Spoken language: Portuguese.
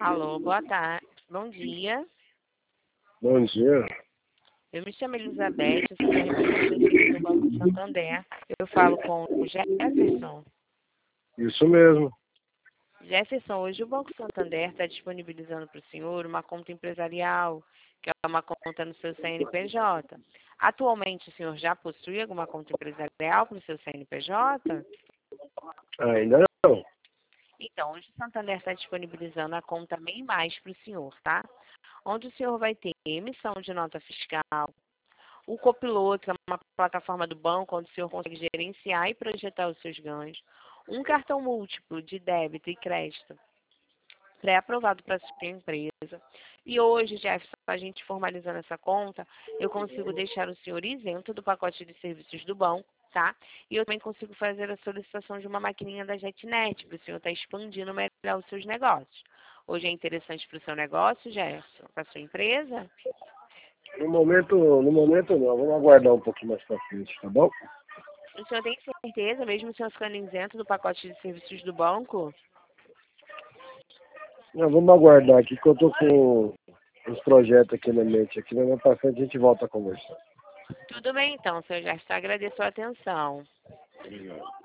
Alô, boa tarde. Bom dia. Bom dia. Eu me chamo Elizabeth, eu sou da representativa do Banco Santander. Eu falo com o Jefferson. Isso mesmo. Jefferson, hoje o Banco Santander está disponibilizando para o senhor uma conta empresarial, que é uma conta no seu CNPJ. Atualmente, o senhor já possui alguma conta empresarial para o seu CNPJ? Ainda não. Então, hoje o Santander está disponibilizando a conta MEI Mais para o senhor, tá? Onde o senhor vai ter emissão de nota fiscal, o Copiloto, que é uma plataforma do banco onde o senhor consegue gerenciar e projetar os seus ganhos, um cartão múltiplo de débito e crédito pré-aprovado para a sua empresa. E hoje, Jefferson, a gente formalizando essa conta, eu consigo deixar o senhor isento do pacote de serviços do banco, tá? E eu também consigo fazer a solicitação de uma maquininha da JetNet, para o senhor estar expandindo melhor os seus negócios. Hoje é interessante para o seu negócio, Jefferson, para a sua empresa? No momento não. Vamos aguardar um pouquinho mais pra frente, tá bom? O senhor tem certeza, mesmo o senhor ficando isento do pacote de serviços do banco? Não, vamos aguardar aqui que eu tô com uns projetos aqui na mente. Aqui mais pra frente a gente volta a conversar. Tudo bem então, senhor Jefferson. Agradeço a atenção. Obrigado.